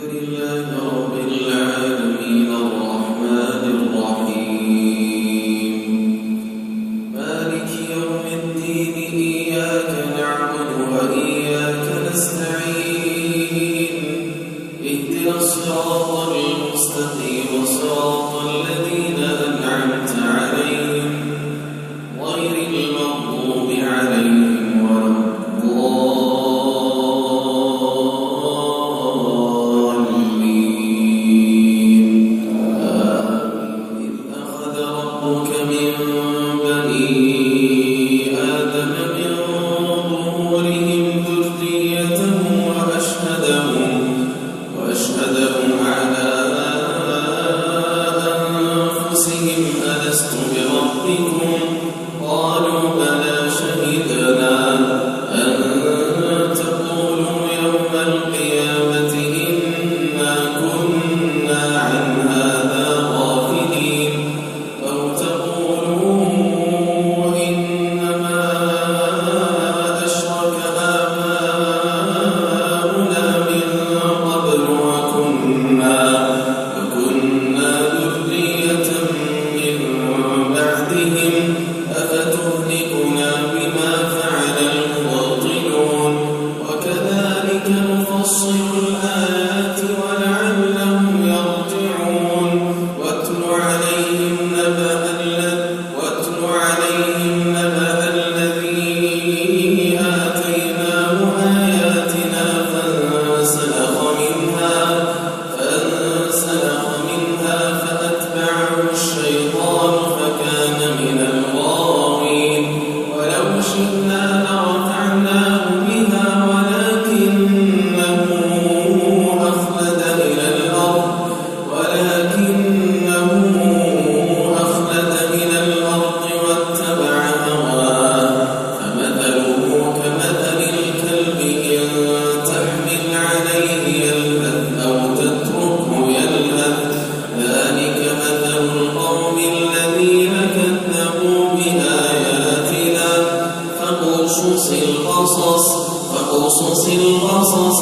فاقصص القصص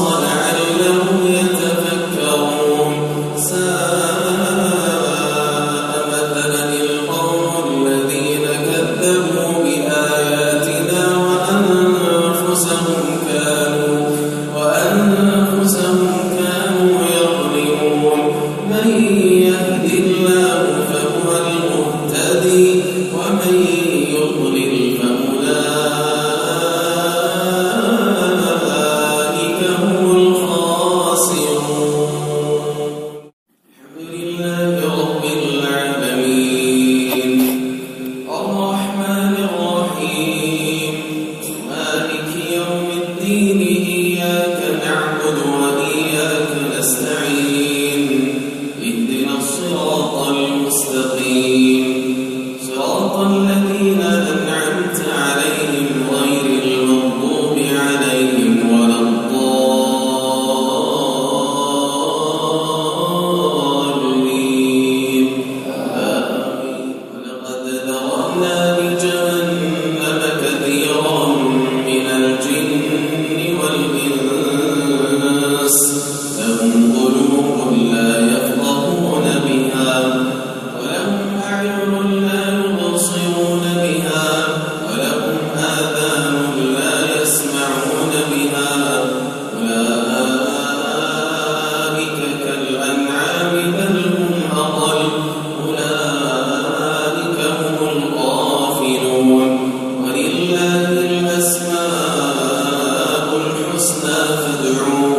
لعلهم يتفكرون ساء مثلا القوم الذين كذبوا بآياتنا وأنفسهم كانوا يظلمون من يهد الله فهو المهتدي ومن يضلل فأولئك هم الخاسرون. الحمد لله رب العالمين الرحمن الرحيم مالك يوم الدين إياك نعبد وإياك نستعين اهدنا الصراط المستقيم صراط الذين أنعمت عليهم غير المغضوب عليهم ولا الضالين آمين. ولقد ذرأنا لجهنم كثيرا من الجن والإنس لهم قلوب لا يفقهون بها ولهم أعين لا يبصرون بها ولهم آذان لا يسمعون بها أولئك كالأنعام بل هم أضل أولئك هم الغافلون ولله الأسماء الحسنى فادعوه